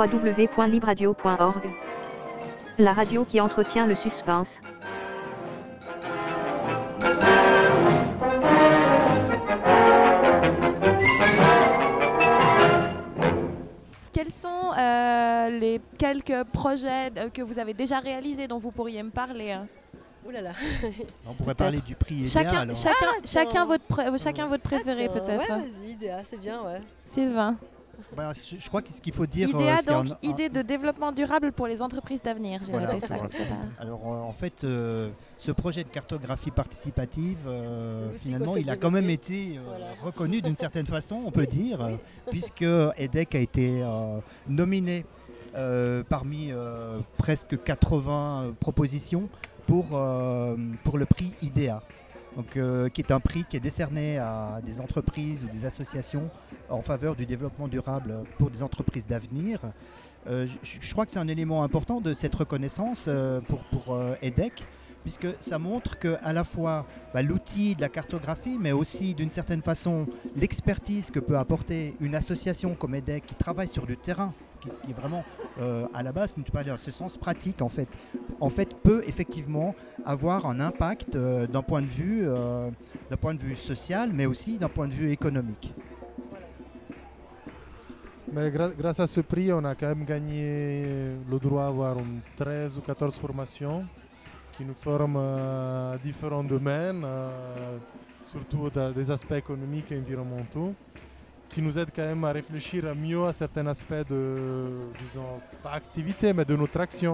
www.libradio.org. La radio qui entretient le suspense. Quels sont les quelques projets que vous avez déjà réalisés dont vous pourriez me parler? Ouh là là. On pourrait parler du prix IDEA. Chacun votre préféré peut-être. Ouais, vas-y, IDEA, c'est bien, ouais. Sylvain. Bah, je crois que ce qu'il faut dire... IDEA, donc idée de développement durable pour les entreprises d'avenir. J'ai voilà, noté ça. Alors en fait, ce projet de cartographie participative, finalement, il a quand même été reconnu d'une certaine façon, on peut dire, puisque EDHEC a été nominé parmi presque 80 propositions pour le prix IDEA. Donc, qui est un prix qui est décerné à des entreprises ou des associations en faveur du développement durable pour des entreprises d'avenir. Je crois que c'est un élément important de cette reconnaissance pour EDHEC, puisque ça montre qu'à la fois l'outil de la cartographie, mais aussi d'une certaine façon l'expertise que peut apporter une association comme EDHEC qui travaille sur du terrain, qui est vraiment à la base, comme tu parlais, ce sens pratique en fait, peut effectivement avoir un impact d'un point de vue social, mais aussi d'un point de vue économique. Mais grâce à ce prix, on a quand même gagné le droit d'avoir 13 ou 14 formations qui nous forment à différents domaines, surtout des aspects économiques et environnementaux, qui nous aident quand même à réfléchir mieux à certains aspects de, disons, pas activité, mais de notre action.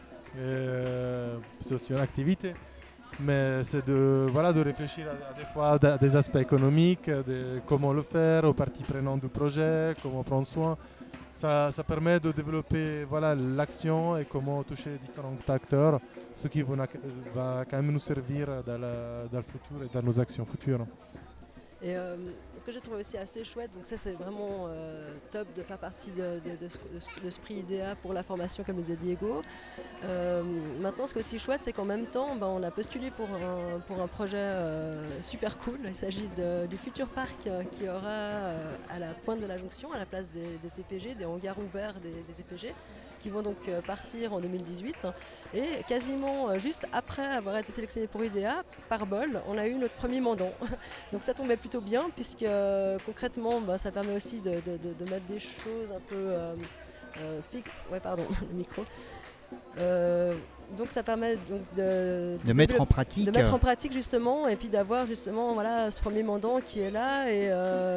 C'est aussi une activité, mais c'est de réfléchir à des fois à des aspects économiques, de comment le faire, aux parties prenantes du projet, comment prendre soin. Ça permet de développer l'action et comment toucher différents acteurs, ce qui va quand même nous servir dans le futur et dans nos actions futures. Et ce que j'ai trouvé aussi assez chouette, donc ça c'est vraiment top de faire partie de ce prix IDEA pour la formation comme disait Diego. Maintenant ce qui est aussi chouette c'est qu'en même temps on a postulé pour un projet super cool. Il s'agit du futur parc qui aura à la pointe de la jonction, à la place des TPG, des hangars ouverts des TPG, qui vont donc partir en 2018. Et quasiment juste après avoir été sélectionné pour IDEA, par bol, on a eu notre premier mandant. Donc ça tombait plutôt bien, puisque concrètement, ça permet aussi de mettre des choses un peu fixes. Ouais, pardon, le micro. Donc ça permet donc de mettre en pratique. De mettre en pratique justement, et puis d'avoir justement ce premier mandant qui est là et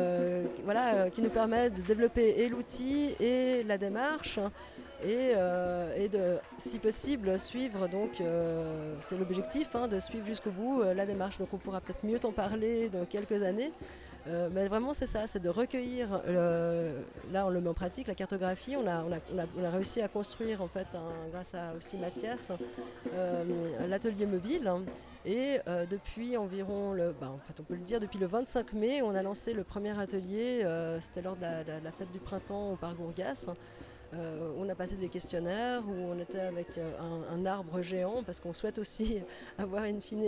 qui nous permet de développer et l'outil et la démarche. Et de, si possible, suivre, donc c'est l'objectif, de suivre jusqu'au bout la démarche. Donc on pourra peut-être mieux t'en parler dans quelques années. Mais vraiment c'est ça, c'est de recueillir, là on le met en pratique, la cartographie. On a réussi à construire en fait, grâce à aussi Mathias, l'atelier mobile. Et depuis environ, en fait on peut le dire, depuis le 25 mai, on a lancé le premier atelier, c'était lors de la fête du printemps au Parc Gourgas. On a passé des questionnaires où on était avec un arbre géant parce qu'on souhaite aussi avoir in fine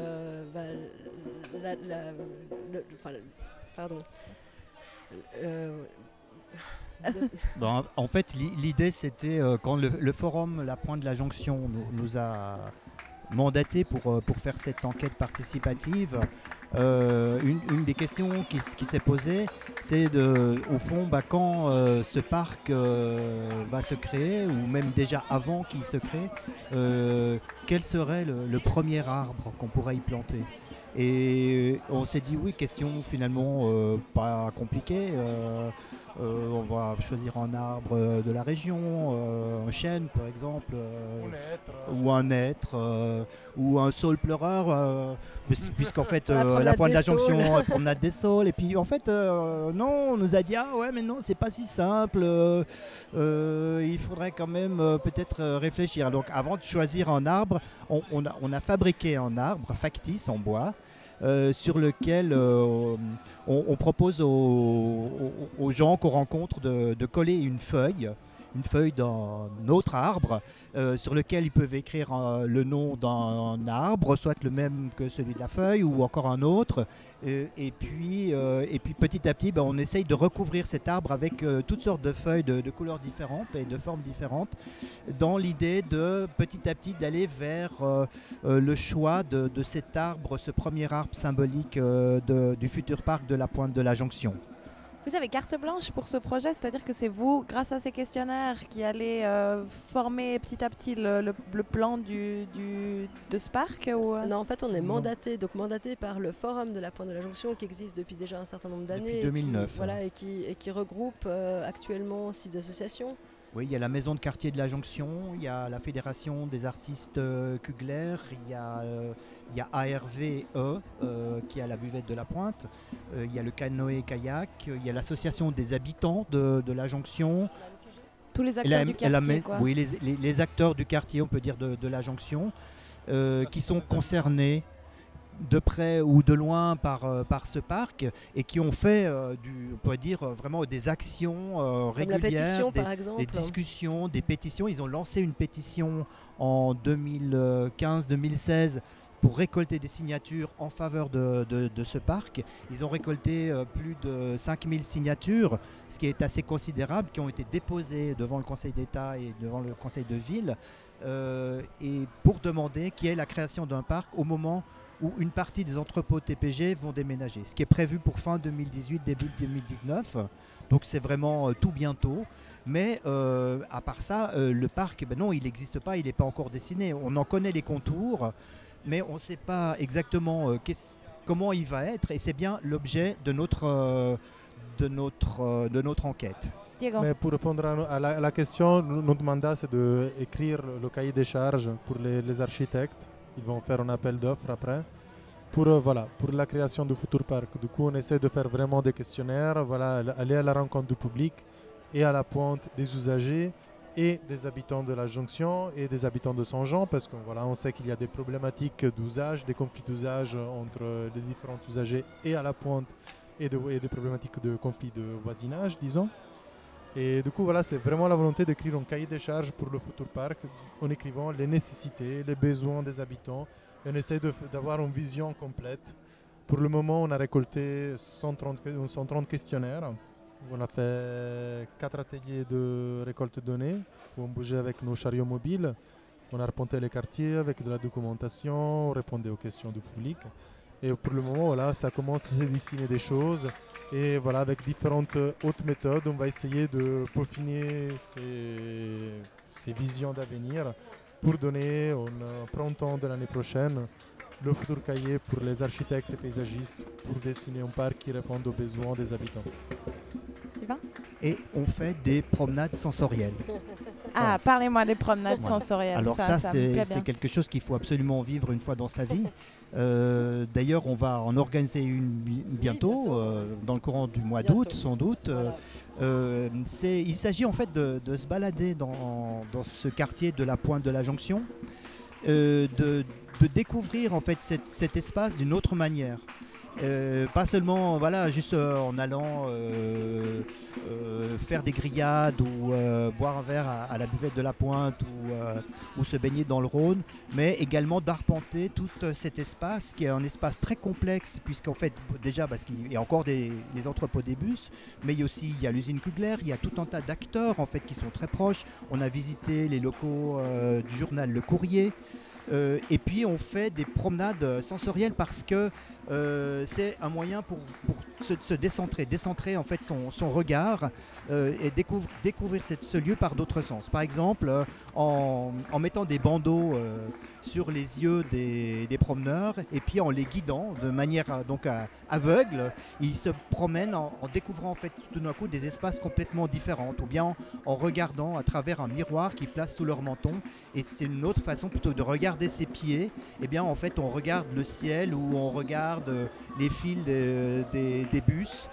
en fait, l'idée c'était quand le forum La Pointe de la Jonction nous a mandaté pour faire cette enquête participative. Une des questions qui s'est posée, c'est au fond, quand ce parc va se créer, ou même déjà avant qu'il se crée, quel serait le premier arbre qu'on pourrait y planter ? Et on s'est dit oui, question finalement pas compliquée. On va choisir un arbre de la région, un chêne par exemple, ou un hêtre, ou un saule pleureur, puisqu'en fait la Pointe de la Jonction, promenade des saules. Et puis en fait non, on nous a dit ah ouais mais non c'est pas si simple, il faudrait quand même peut-être réfléchir. Donc avant de choisir un arbre, on a fabriqué un arbre factice en bois. Sur lequel on propose aux gens qu'on rencontre de coller une une feuille d'un autre arbre sur lequel ils peuvent écrire le nom d'un arbre, soit le même que celui de la feuille ou encore un autre. Et puis petit à petit, on essaye de recouvrir cet arbre avec toutes sortes de feuilles de couleurs différentes et de formes différentes, dans l'idée de petit à petit d'aller vers le choix de cet arbre, ce premier arbre symbolique du futur parc de la Pointe de la Jonction. Vous avez carte blanche pour ce projet, c'est-à-dire que c'est vous, grâce à ces questionnaires, qui allez former petit à petit le plan de ce parc ou... Non, en fait, on est mandaté par le Forum de la Pointe de la Jonction qui existe depuis déjà un certain nombre d'années. Depuis 2009. Et qui regroupe actuellement 6 associations. Oui, il y a la Maison de quartier de la Jonction, il y a la Fédération des artistes Kugler, il y a ARVE qui est à la buvette de la Pointe, il y a le canoë-kayak, il y a l'association des habitants de la Jonction. Tous les acteurs du quartier, quoi. Oui, les acteurs du quartier, on peut dire, de la Jonction, qui sont concernés de près ou de loin par ce parc et qui ont fait on pourrait dire vraiment des actions régulières, la pétition, par exemple. Des discussions, des pétitions. Ils ont lancé une pétition en 2015-2016 pour récolter des signatures en faveur de ce parc. Ils ont récolté plus de 5000 signatures, ce qui est assez considérable, qui ont été déposées devant le Conseil d'État et devant le Conseil de ville, et pour demander qu'il y ait la création d'un parc au moment où une partie des entrepôts TPG vont déménager, ce qui est prévu pour fin 2018, début 2019. Donc c'est vraiment tout bientôt. Mais à part ça, le parc, non, il n'existe pas, il n'est pas encore dessiné. On en connaît les contours, mais on ne sait pas exactement comment il va être. Et c'est bien l'objet de notre enquête. Diego. Mais pour répondre à la question, notre mandat c'est d'écrire le cahier des charges pour les architectes. Ils vont faire un appel d'offres après pour la création du futur parc. Du coup, on essaie de faire vraiment des questionnaires, aller à la rencontre du public et à la pointe des usagers et des habitants de la jonction et des habitants de Saint-Jean, parce qu'on sait qu'il y a des problématiques d'usage, des conflits d'usage entre les différents usagers et à la pointe et des problématiques de conflits de voisinage, disons. Et du coup, c'est vraiment la volonté d'écrire un cahier des charges pour le futur parc en écrivant les nécessités, les besoins des habitants. Et on essaie d'avoir une vision complète. Pour le moment, on a récolté 130 questionnaires. On a fait 4 ateliers de récolte de données où on bougeait avec nos chariots mobiles. On a arpenté les quartiers avec de la documentation, on répondait aux questions du public. Et pour le moment, ça commence à se dessiner des choses. Et avec différentes autres méthodes, on va essayer de peaufiner ces visions d'avenir pour donner au printemps de l'année prochaine le futur cahier pour les architectes et paysagistes pour dessiner un parc qui réponde aux besoins des habitants. Sylvain ? Et on fait des promenades sensorielles. Ah, parlez-moi des promenades sensorielles. Alors ça me plaît c'est bien. quelque chose qu'il faut absolument vivre une fois dans sa vie. D'ailleurs, on va en organiser une bientôt, dans le courant du mois d'août, sans doute. Il s'agit en fait de se balader dans ce quartier de la Pointe de la Jonction, de découvrir en fait cet espace d'une autre manière. Pas seulement juste en allant faire des grillades ou boire un verre à la buvette de la Pointe ou se baigner dans le Rhône, mais également d'arpenter tout cet espace qui est un espace très complexe, puisqu'en fait déjà parce qu'il y a encore les entrepôts des bus, mais il y a l'usine Kugler, il y a tout un tas d'acteurs en fait qui sont très proches. On a visité les locaux du journal Le Courrier. Et puis on fait des promenades sensorielles parce que c'est un moyen pour se décentrer en fait son regard et découvrir ce lieu par d'autres sens. Par exemple, en mettant des bandeaux sur les yeux des promeneurs et puis en les guidant de manière aveugle, ils se promènent en découvrant en fait tout d'un coup des espaces complètement différents, ou bien en regardant à travers un miroir qu'ils placent sous leur menton. Et c'est une autre façon plutôt de regarder ses pieds. Et bien en fait on regarde le ciel ou on regarde les fils des bus.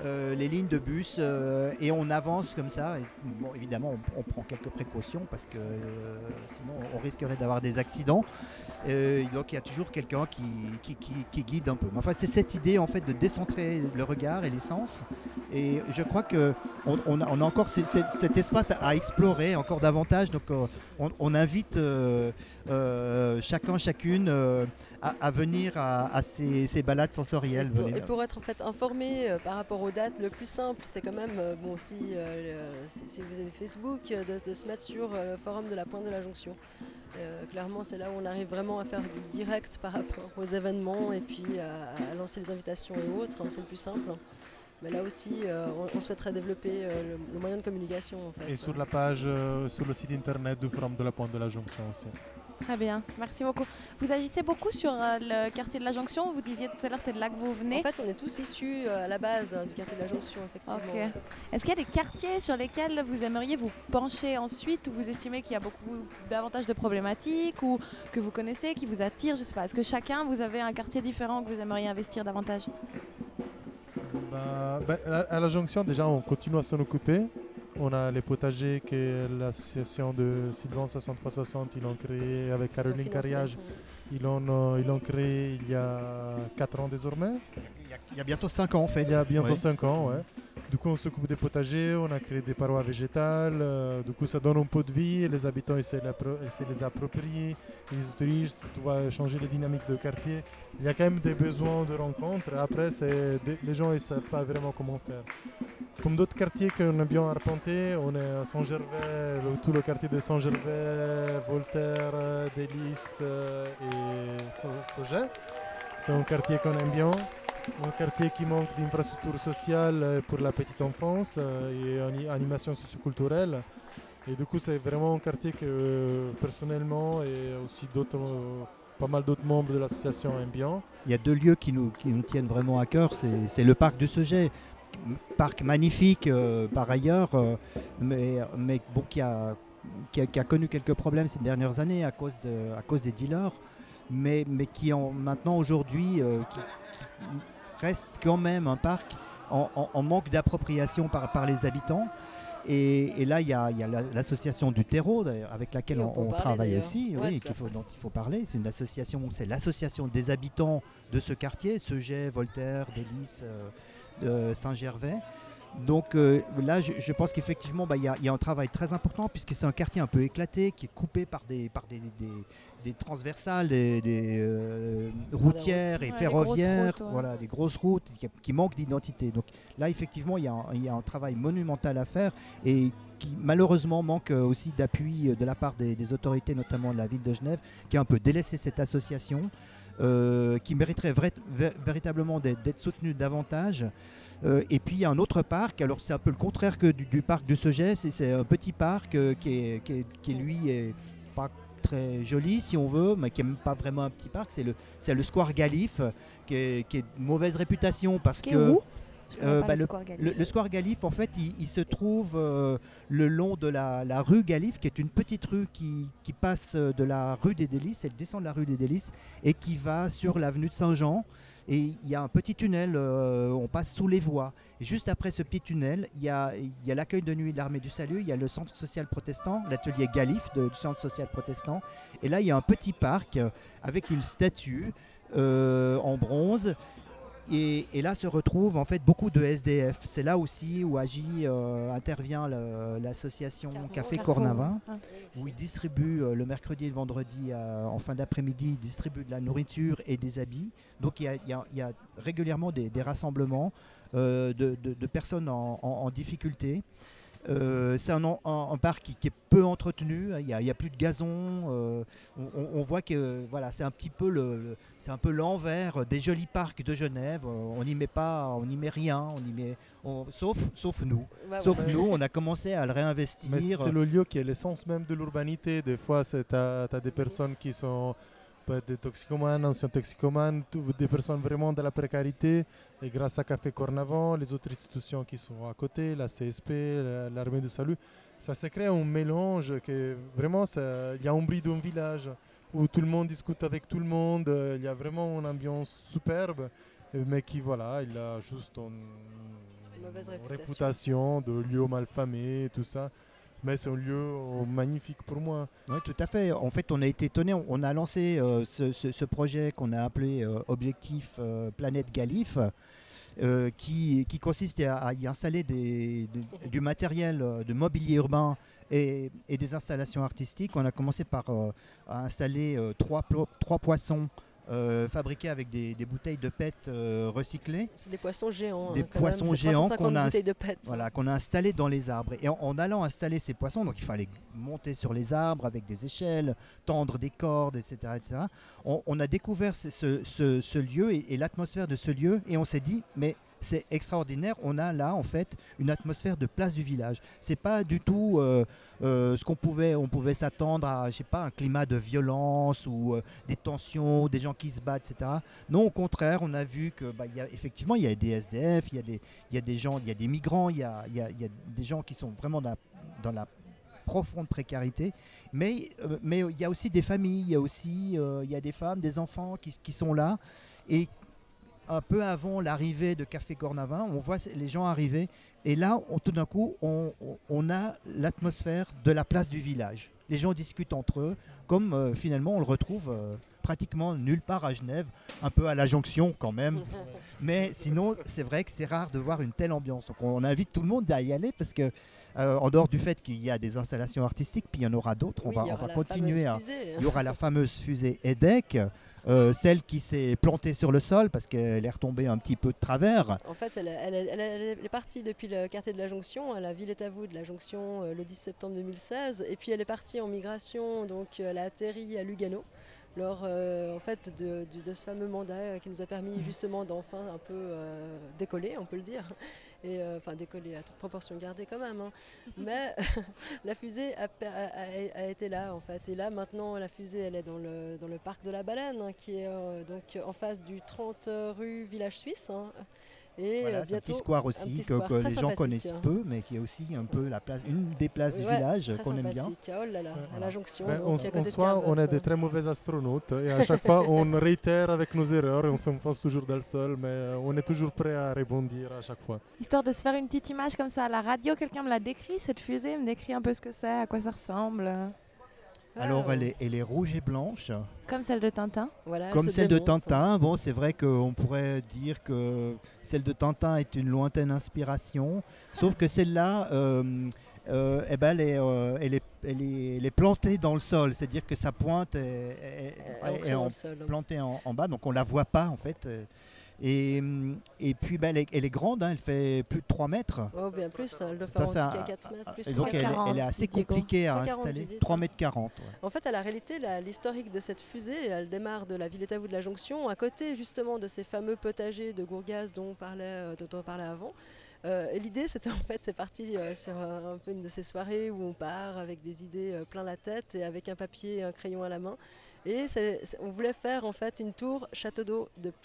les lignes de bus et on avance comme ça. Et, bon, évidemment, on prend quelques précautions parce que sinon on risquerait d'avoir des accidents. Donc il y a toujours quelqu'un qui guide un peu. Mais enfin, c'est cette idée en fait de décentrer le regard et les sens. Et je crois qu'on a encore cet espace à explorer encore davantage. Donc on invite chacun, chacune à venir à ces balades sensorielles. Et pour être en fait informé par rapport aux dates, le plus simple, c'est quand même, bon, si vous avez Facebook, de se mettre sur le forum de la Pointe de la Jonction. Clairement, c'est là où on arrive vraiment à faire du direct par rapport aux événements et puis à lancer les invitations et autres, hein, c'est le plus simple. Mais là aussi, on souhaiterait développer le moyen de communication. En fait. Et sur la page, sur le site internet du Forum de la Pointe de la Jonction aussi. Très bien, merci beaucoup. Vous agissez beaucoup sur le quartier de la Jonction. Vous disiez tout à l'heure, c'est de là que vous venez. En fait, on est tous issus à la base du quartier de la Jonction, effectivement. Okay. Est-ce qu'il y a des quartiers sur lesquels vous aimeriez vous pencher ensuite, où vous estimez qu'il y a beaucoup davantage de problématiques, ou que vous connaissez, qui vous attirent, je sais pas. Est-ce que chacun, vous avez un quartier différent que vous aimeriez investir davantage? À la Jonction, déjà, on continue à s'en occuper. On a les potagers que l'association de Sylvain 60x60, ils l'ont créé avec Caroline Cariage. Ils l'ont créé il y a 4 ans désormais. Il y a bientôt 5 ans en fait. Il y a bientôt 5 ans, ouais. Du coup, on s'occupe des potagers, on a créé des parois végétales. Du coup, ça donne un peu de vie. Les habitants essaient de les approprier, ils les utilisent. Ça va changer les dynamiques de quartier. Il y a quand même des besoins de rencontres. Après, les gens ne savent pas vraiment comment faire. Comme d'autres quartiers qu'on a bien arpentés, on est à Saint-Gervais, tout le quartier de Saint-Gervais, Voltaire, Délices et Sauget. C'est un quartier qu'on aime bien. Un quartier qui manque d'infrastructures sociales pour la petite enfance et animation socioculturelle. Et du coup, c'est vraiment un quartier que personnellement et aussi pas mal d'autres membres de l'association aiment bien. Il y a 2 lieux qui nous tiennent vraiment à cœur. C'est le parc de Sauget, parc magnifique par ailleurs, mais bon, qui a connu quelques problèmes ces dernières années à cause des dealers. Mais qui maintenant aujourd'hui qui reste quand même un parc en manque d'appropriation par les habitants. Et là, il y a l'association du terreau avec laquelle on travaille aussi, ouais, dont il faut parler. C'est l'association des habitants de ce quartier, Sauget, Voltaire, Délices, Saint-Gervais. Donc là, je pense qu'effectivement, il y a un travail très important puisque c'est un quartier un peu éclaté qui est coupé par des transversales, des routières et ferroviaires, des grosses routes qui manquent d'identité. Donc là, effectivement, il y a un travail monumental à faire et qui malheureusement manque aussi d'appui de la part des autorités, notamment de la ville de Genève, qui a un peu délaissé cette association. Qui mériterait véritablement d'être soutenu davantage. Et puis il y a un autre parc, alors c'est un peu le contraire que du parc de Sauget, c'est un petit parc qui lui est pas très joli si on veut, mais qui n'est même pas vraiment un petit parc, c'est le Square Galif qui est de mauvaise réputation parce que le Square Galif, en fait, il se trouve le long de la rue Galif, qui est une petite rue qui passe de la rue des Délices, elle descend de la rue des Délices et qui va sur l'avenue de Saint-Jean. Et il y a un petit tunnel, on passe sous les voies. Et juste après ce petit tunnel, il y a l'accueil de nuit de l'Armée du Salut, il y a le centre social protestant, l'atelier Galif du centre social protestant. Et là, il y a un petit parc avec une statue en bronze. Et là se retrouvent en fait beaucoup de SDF. C'est là aussi où intervient l'association Café Cornavin, où ils distribuent le mercredi et le vendredi en fin d'après-midi, ils distribuent de la nourriture et des habits. Donc il y a régulièrement des rassemblements de personnes en difficulté. C'est un parc qui est peu entretenu, il n'y a plus de gazon, on voit que voilà, c'est un petit peu l'envers des jolis parcs de Genève, on n'y met rien, sauf nous. Nous, on a commencé à le réinvestir. Mais c'est le lieu qui est l'essence même de l'urbanité. Des fois, tu as des personnes qui sont des toxicomanes, anciens toxicomanes, des personnes vraiment de la précarité. Et grâce à Café Cornavin, les autres institutions qui sont à côté, la CSP, l'Armée du Salut, ça se crée un mélange que vraiment, il y a un bruit d'un village où tout le monde discute avec tout le monde. Il y a vraiment une ambiance superbe, mais qui, voilà, il a juste mauvaise réputation de lieu malfamé, tout ça. Mais c'est un lieu magnifique pour moi. Oui, tout à fait. En fait, on a été étonnés. On a lancé ce projet qu'on a appelé Objectif Planète Galif, qui consiste à y installer du matériel de mobilier urbain et des installations artistiques. On a commencé par à installer trois poissons fabriqués avec des bouteilles de PET recyclées. C'est des poissons géants. Des poissons géants qu'on a, voilà, qu'on a installés dans les arbres. Et en allant installer ces poissons, donc il fallait monter sur les arbres avec des échelles, tendre des cordes, etc. etc. On a découvert ce lieu et l'atmosphère de ce lieu et on s'est dit, mais c'est extraordinaire, on a là en fait une atmosphère de place du village. C'est pas du tout ce on pouvait s'attendre à, je sais pas, un climat de violence ou des tensions, des gens qui se battent, etc. Non, au contraire, on a vu que effectivement il y a des SDF, il y a des gens, il y a des migrants, il y a des gens qui sont vraiment dans la profonde précarité, mais il y a aussi des familles, il y a des femmes, des enfants qui sont là et un peu avant l'arrivée de Café Cornavin, on voit les gens arriver et là, tout d'un coup, on a l'atmosphère de la place du village. Les gens discutent entre eux, comme finalement on le retrouve pratiquement nulle part à Genève, un peu à la Jonction quand même. Mais sinon, c'est vrai que c'est rare de voir une telle ambiance. Donc on invite tout le monde à y aller parce que en dehors du fait qu'il y a des installations artistiques, puis il y en aura d'autres, oui, on va continuer. Il y aura la fameuse fusée EDEC, celle qui s'est plantée sur le sol parce qu'elle est retombée un petit peu de travers. En fait, elle est partie depuis le quartier de la Jonction, à la ville est à vous de la Jonction le 10 septembre 2016. Et puis elle est partie en migration, donc elle a atterri à Lugano lors en fait, de ce fameux mandat qui nous a permis justement d'enfin un peu décoller, on peut le dire. Et enfin décoller à toute proportion gardée quand même, hein. Mais la fusée a été là en fait, et là maintenant la fusée elle est dans le parc de la Baleine, hein, qui est donc en face du 30 rue Village Suisse, hein. Et voilà, c'est un petit square aussi que les gens connaissent peu, mais qui est aussi un peu une des places du village qu'on aime bien. Oh là là, à la Jonction. En soi, on est des très mauvais astronautes et à chaque fois on réitère avec nos erreurs et on s'enfonce toujours dans le sol, mais on est toujours prêt à rebondir à chaque fois. Histoire de se faire une petite image comme ça à la radio, quelqu'un me l'a décrit, cette fusée, me décrit un peu ce que c'est, à quoi ça ressemble. Alors elle est rouge et blanche. Comme celle de Tintin. Voilà, comme celle de Tintin. Bon, c'est vrai qu'on pourrait dire que celle de Tintin est une lointaine inspiration, sauf que celle-là, elle est plantée dans le sol, c'est-à-dire que sa pointe est plantée en bas, donc on la voit pas en fait. Et puis elle est grande, hein, elle fait plus de 3 mètres. Oh, bien plus, elle doit faire à 4 mètres. Plus donc elle est assez compliquée à installer, 3 mètres 40. Ouais. En fait, à la réalité, l'historique de cette fusée, elle démarre de la ville et à vous de la Jonction, à côté justement de ces fameux potagers de Gourgaz dont on parlait avant. Et l'idée, c'était en fait, c'est parti sur un peu une de ces soirées où on part avec des idées plein la tête et avec un papier et un crayon à la main. Et on voulait faire en fait une tour château d'eau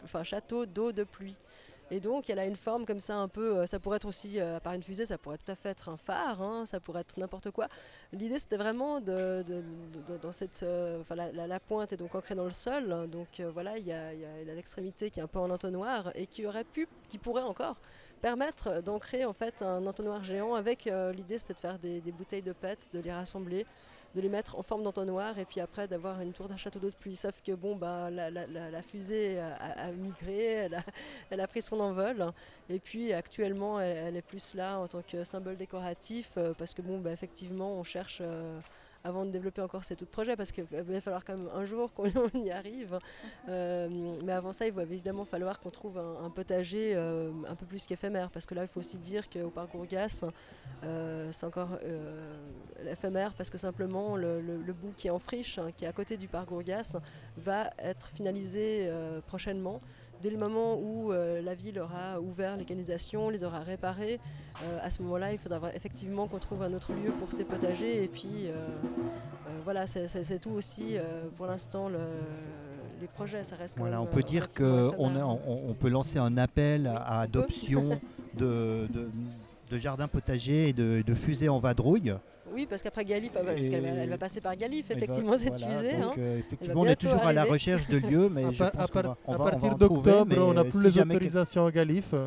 de pluie. Et donc elle a une forme comme ça un peu, ça pourrait être aussi, par une fusée, ça pourrait tout à fait être un phare, hein, ça pourrait être n'importe quoi. L'idée c'était vraiment dans cette, la pointe est donc ancrée dans le sol, hein, donc voilà, il y a l'extrémité qui est un peu en entonnoir et qui pourrait encore permettre d'ancrer en fait un entonnoir géant avec l'idée c'était de faire des bouteilles de PET, de les rassembler, de les mettre en forme d'entonnoir et puis après d'avoir une tour d'un château d'eau de pluie. Sauf que bon, la fusée a migré, elle a pris son envol. Et puis actuellement, elle est plus là en tant que symbole décoratif parce que bon, effectivement, on cherche avant de développer encore ces autres projets parce qu'il va falloir quand même un jour qu'on y arrive. Mais avant ça, il va évidemment falloir qu'on trouve un potager un peu plus qu'éphémère parce que là, il faut aussi dire qu'au parc Gourgas, c'est encore éphémère parce que simplement le bout qui est en friche, qui est à côté du parc Gourgas, va être finalisé prochainement. Dès le moment où la ville aura ouvert les canalisations, les aura réparées, à ce moment-là, il faudra effectivement qu'on trouve un autre lieu pour ces potagers. Et puis, voilà, c'est tout aussi pour l'instant les projets. Ça reste quand même, on peut dire qu'on peut lancer un appel à adoption de jardins potagers et de fusées en vadrouille. Oui, parce qu'après Galif, parce qu'elle va passer par Galif, effectivement, cette fusée. Donc, effectivement, on est toujours à la recherche de lieux, mais je pense à partir d'octobre, on n'a plus les autorisations à Galif.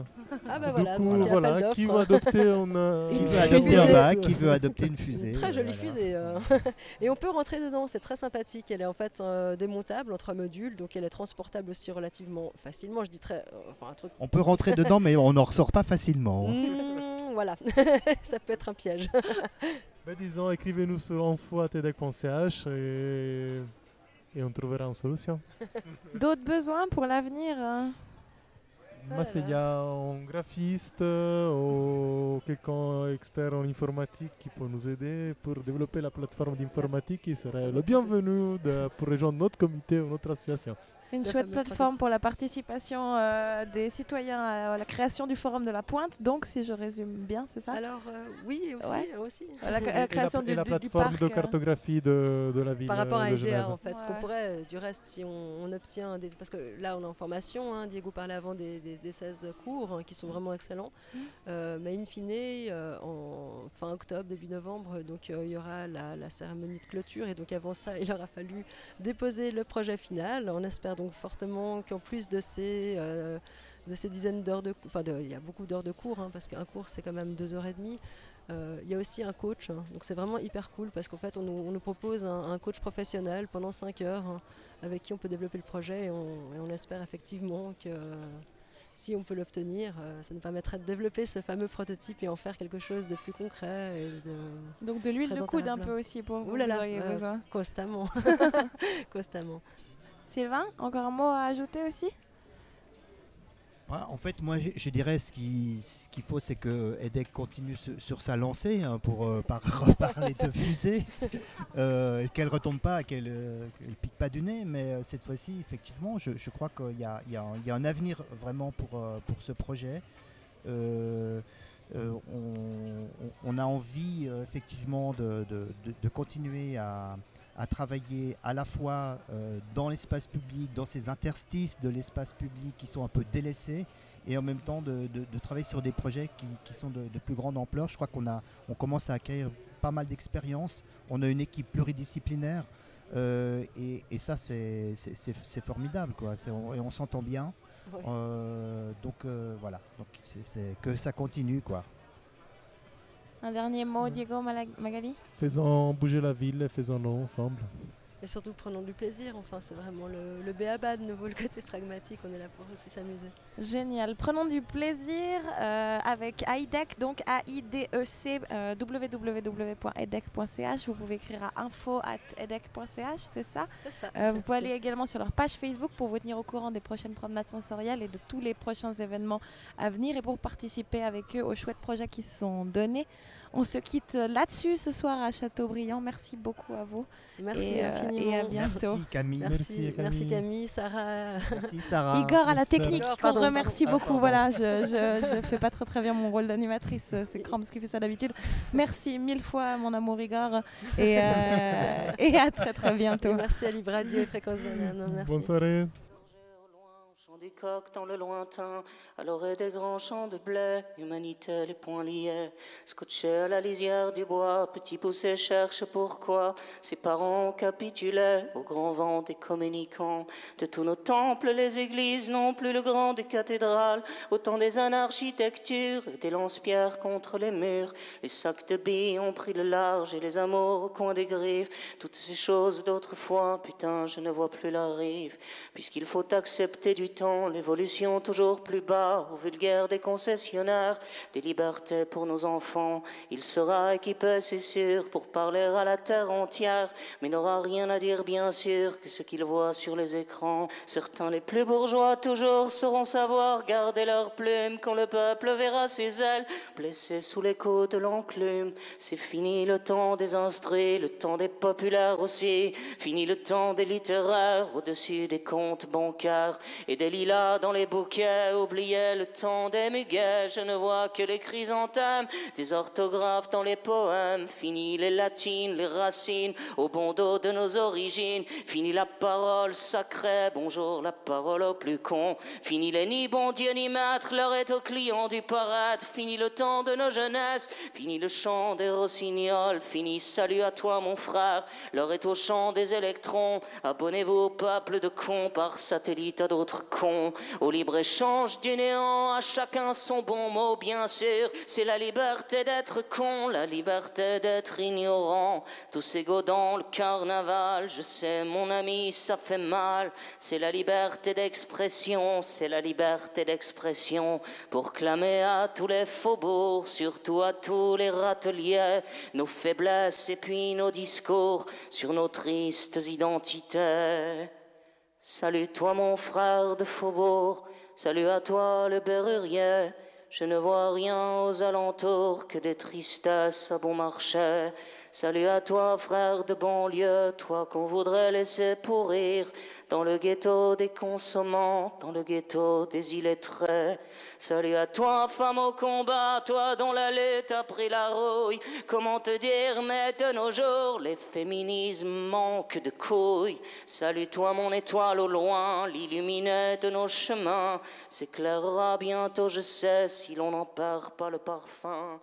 Ah bah Du voilà, coup, donc il y a voilà, appel qui d'offres. veut adopter un... Qui Une veut adopter un fusée. bac, qui veut adopter une fusée. Très jolie voilà. fusée. Et on peut rentrer dedans, c'est très sympathique. Elle est en fait démontable en 3 modules, donc elle est transportable aussi relativement facilement. Je dis très. Enfin, un truc. On peut rentrer dedans, mais on n'en ressort pas facilement. Voilà, ça peut être un piège. Ben, disons, écrivez-nous sur info@edec.ch et on trouvera une solution. D'autres besoins pour l'avenir Moi, s'il y a un graphiste ou quelqu'un expert en informatique qui peut nous aider pour développer la plateforme d'informatique, il serait le bienvenu pour rejoindre notre comité ou notre association. Une La chouette fameuse plateforme pour la participation des citoyens à la création du forum de la Pointe. Donc, si je résume bien, c'est ça Alors, oui, aussi. Ouais. aussi. La création et la du plateforme parc, de cartographie de la ville Par rapport à de IDEA, Genève. en fait, Ouais, qu'on ouais. pourrait, du reste, si on obtient des. Parce que là, on est en formation, hein, Diego parlait avant des 16 cours qui sont vraiment excellents. Mais in fine, en fin octobre, début novembre, donc il y aura la cérémonie de clôture. Et donc, avant ça, il aura fallu déposer le projet final. On espère donc fortement qu'en plus de ces dizaines d'heures de cours, il y a beaucoup d'heures de cours, hein, parce qu'un cours, c'est quand même 2h30. Il y a aussi un coach, hein, donc c'est vraiment hyper cool parce qu'en fait on nous propose un coach professionnel pendant 5 heures hein, avec qui on peut développer le projet et on espère effectivement que si on peut l'obtenir, ça nous permettrait de développer ce fameux prototype et en faire quelque chose de plus concret et Donc, de l'huile de coude un présentable. peu aussi pour vous, Ouh là là, vous auriez besoin. constamment. Constamment. Sylvain, encore un mot à ajouter aussi Ouais, en fait, moi, je dirais ce qu'il faut, c'est que EDEC continue sur sa lancée hein, pour reparler de fusée, qu'elle ne retombe pas, qu'elle ne pique pas du nez. Mais cette fois-ci, effectivement, je crois qu'il y a un avenir vraiment pour ce projet. On a envie effectivement de continuer à travailler à la fois dans l'espace public, dans ces interstices de l'espace public qui sont un peu délaissés, et en même temps de travailler sur des projets qui sont de plus grande ampleur. Je crois qu'on commence à acquérir pas mal d'expérience. On a une équipe pluridisciplinaire et ça c'est formidable, quoi. Et on s'entend bien. Ouais. Donc voilà, donc c'est que ça continue, quoi. Un dernier mot, Diego Magali Faisons bouger la ville et faisons-le ensemble. Et surtout prenons du plaisir, enfin c'est vraiment le b.a.-ba de nouveau, le côté pragmatique, on est là pour aussi s'amuser. Génial. Prenons du plaisir avec AIDEC, donc AIDEC, www.edec.ch. Vous pouvez écrire à info@edec.ch, c'est ça. C'est ça. Vous pouvez aller également sur leur page Facebook pour vous tenir au courant des prochaines promenades sensorielles et de tous les prochains événements à venir et pour participer avec eux aux chouettes projets qui se sont donnés. On se quitte là-dessus ce soir à Châteaubriand. Merci beaucoup à vous. Merci infiniment. Et à bientôt. Merci Camille. Merci Camille, Sarah. Merci Sarah. Igor à la Merci. technique, Igor, qu'on pardon, remercie pardon. beaucoup. Voilà, je fais pas très bien mon rôle d'animatrice, c'est Cramps qui fait ça d'habitude. Merci 1000 fois mon amour Igor et à très bientôt. Et merci à Libre Radio et Fréquence Banane. Merci. Bonne soirée. Du coq dans le lointain, à l'orée des grands champs de blé, humanité les poings liés, scotché à la lisière du bois, petit poussé cherche pourquoi ses parents capitulaient au grand vent des communicants. De tous nos temples, les églises n'ont plus le grand des cathédrales, autant des architectures et des lance-pierres contre les murs. Les sacs de billes ont pris le large et les amours au coin des griffes. Toutes ces choses d'autrefois, putain, je ne vois plus la rive, puisqu'il faut accepter du temps l'évolution toujours plus bas, au vulgaire des concessionnaires, des libertés pour nos enfants. Il sera équipé, c'est sûr, pour parler à la terre entière, mais n'aura rien à dire, bien sûr, que ce qu'il voit sur les écrans. Certains, les plus bourgeois, toujours sauront savoir garder leurs plumes quand le peuple verra ses ailes blessées sous les coups de l'enclume. C'est fini le temps des instruits, le temps des populaires aussi, fini le temps des littéraires au-dessus des comptes bancaires et des lilas dans les bouquets, oubliez le temps des muguets, je ne vois que les chrysanthèmes, des orthographes dans les poèmes, fini les latines, les racines, au bon dos de nos origines, fini la parole sacrée, bonjour la parole au plus con, fini les ni bon Dieu ni maître, l'heure est aux clients du paraître, fini le temps de nos jeunesses, fini le chant des rossignols, fini salut à toi mon frère, l'heure est au chant des électrons, abonnez-vous au peuple de cons par satellite à d'autres cons. con. Au libre-échange du néant, à chacun son bon mot, bien sûr. C'est la liberté d'être con, la liberté d'être ignorant. Tous égaux dans le carnaval, je sais mon ami, ça fait mal. C'est la liberté d'expression, c'est la liberté d'expression. Pour clamer à tous les faubourgs, surtout à tous les râteliers, nos faiblesses et puis nos discours sur nos tristes identités. Salut toi mon frère de faubourg, salut à toi le berrurier. Je ne vois rien aux alentours que des tristesses à bon marché. Salut à toi frère de banlieue, toi qu'on voudrait laisser pourrir dans le ghetto des consommants, dans le ghetto des illettrés. Salut à toi femme au combat, toi dont la lutte a pris la rouille. Comment te dire mais de nos jours les féminismes manquent de couilles. Salut toi mon étoile au loin, l'illuminé de nos chemins. S'éclairera bientôt je sais si l'on n'en perd pas le parfum.